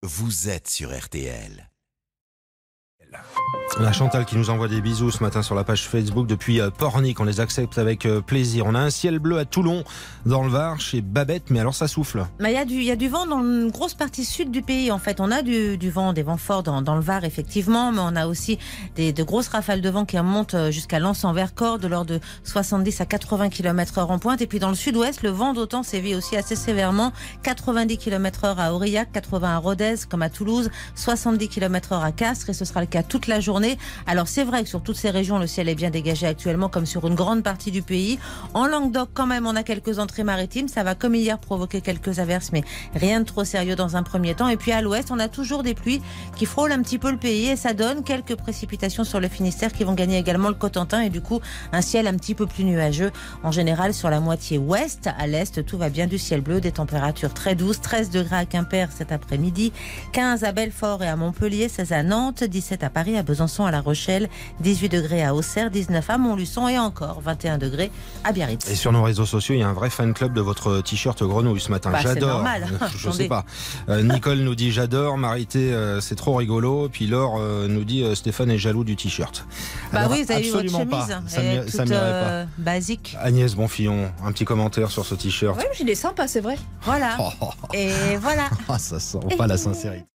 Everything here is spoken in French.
vous êtes sur RTL. On a Chantal qui nous envoie des bisous ce matin sur la page Facebook depuis Pornic. On les accepte avec plaisir. On a un ciel bleu à Toulon, dans le Var, chez Babette, mais alors ça souffle. Il y a du vent dans une grosse partie sud du pays. En fait, on a du vent, des vents forts dans le Var, effectivement, mais on a aussi de grosses rafales de vent qui remontent jusqu'à Lens-en-Vercors, de l'ordre de 70 à 80 km/h en pointe. Et puis dans le sud-ouest, le vent d'OTAN sévit aussi assez sévèrement. 90 km/h à Aurillac, 80 à Rodez, comme à Toulouse, 70 km/h à Castres, et ce sera le cas toute la journée. Alors c'est vrai que sur toutes ces régions, le ciel est bien dégagé actuellement, comme sur une grande partie du pays. En Languedoc, quand même, on a quelques entrées maritimes. Ça va, comme hier, provoquer quelques averses, mais rien de trop sérieux dans un premier temps. Et puis à l'ouest, on a toujours des pluies qui frôlent un petit peu le pays, et ça donne quelques précipitations sur le Finistère qui vont gagner également le Cotentin, et du coup un ciel un petit peu plus nuageux. En général, sur la moitié ouest, à l'est, tout va bien, du ciel bleu, des températures très douces. 13 degrés à Quimper cet après-midi, 15 à Belfort et à Montpellier, 16 à Nantes, 17 à Paris, à Besançon, à La Rochelle, 18 degrés à Auxerre, 19 à Montluçon et encore 21 degrés à Biarritz. Et sur nos réseaux sociaux, il y a un vrai fan club de votre t-shirt grenouille ce matin. J'adore. C'est normal. Je sais pas. Nicole nous dit j'adore, Marité c'est trop rigolo. Puis Laure nous dit Stéphane est jaloux du t-shirt. Alors, oui, vous avez vu votre absolument chemise. Pas. Ça m'irait pas. Basique. Agnès Bonfillon, un petit commentaire sur ce t-shirt. Oui, il est sympa, c'est vrai. Voilà. Et voilà. Ça sent pas la sincérité.